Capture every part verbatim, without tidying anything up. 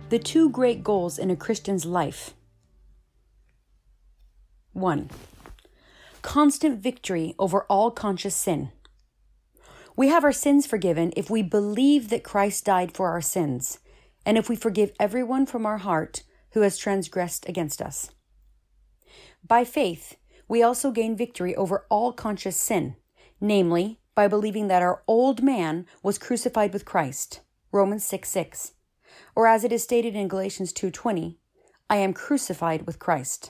The two great goals in a Christian's life. One, constant victory over all conscious sin. We have our sins forgiven if we believe that Christ died for our sins, and if we forgive everyone from our heart who has transgressed against us. By faith, we also gain victory over all conscious sin, namely, by believing that our old man was crucified with Christ, Romans six six, or as it is stated in Galatians two twenty, I am crucified with Christ.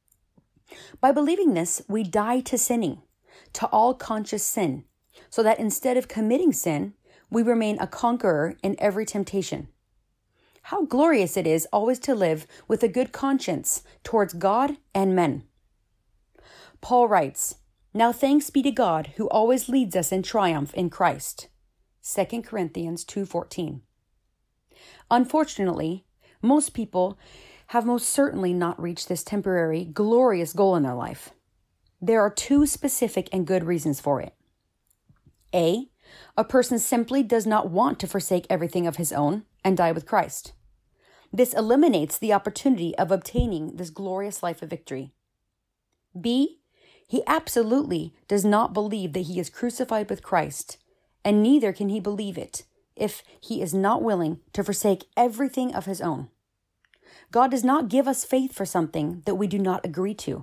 By believing this, we die to sinning, to all conscious sin, so that instead of committing sin, we remain a conqueror in every temptation. How glorious it is always to live with a good conscience towards God and men. Paul writes, Now thanks be to God who always leads us in triumph in Christ. Second Corinthians two fourteen. Unfortunately, most people have most certainly not reached this temporary, glorious goal in their life. There are two specific and good reasons for it. A, a person simply does not want to forsake everything of his own and die with Christ. This eliminates the opportunity of obtaining this glorious life of victory. B, he absolutely does not believe that he is crucified with Christ, and neither can he believe it if he is not willing to forsake everything of his own. God does not give us faith for something that we do not agree to.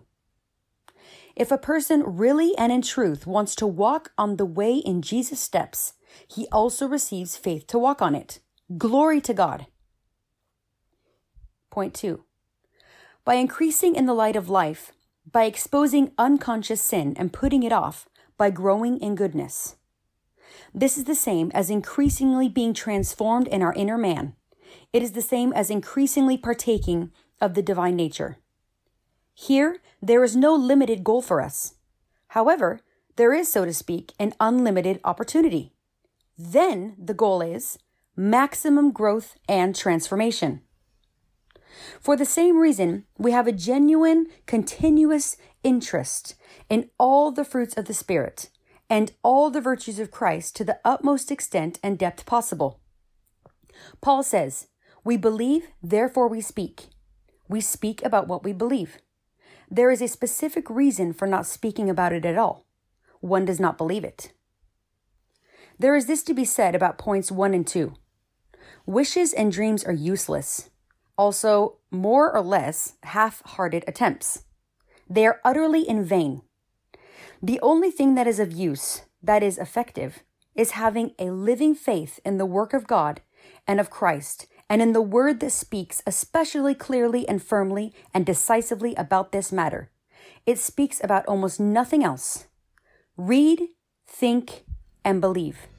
If a person really and in truth wants to walk on the way in Jesus' steps, he also receives faith to walk on it. Glory to God. Point two. By increasing in the light of life, by exposing unconscious sin and putting it off, by growing in goodness. This is the same as increasingly being transformed in our inner man. It is the same as increasingly partaking of the divine nature. Here, there is no limited goal for us. However, there is, so to speak, an unlimited opportunity. Then the goal is maximum growth and transformation. For the same reason, we have a genuine, continuous interest in all the fruits of the Spirit and all the virtues of Christ to the utmost extent and depth possible. Paul says, we believe, therefore we speak. We speak about what we believe. There is a specific reason for not speaking about it at all. One does not believe it. There is this to be said about points one and two. Wishes and dreams are useless. Also, more or less half-hearted attempts. They are utterly in vain. The only thing that is of use, that is effective, is having a living faith in the work of God and of Christ, and in the word that speaks especially clearly and firmly and decisively about this matter. It speaks about almost nothing else. Read, think, and believe.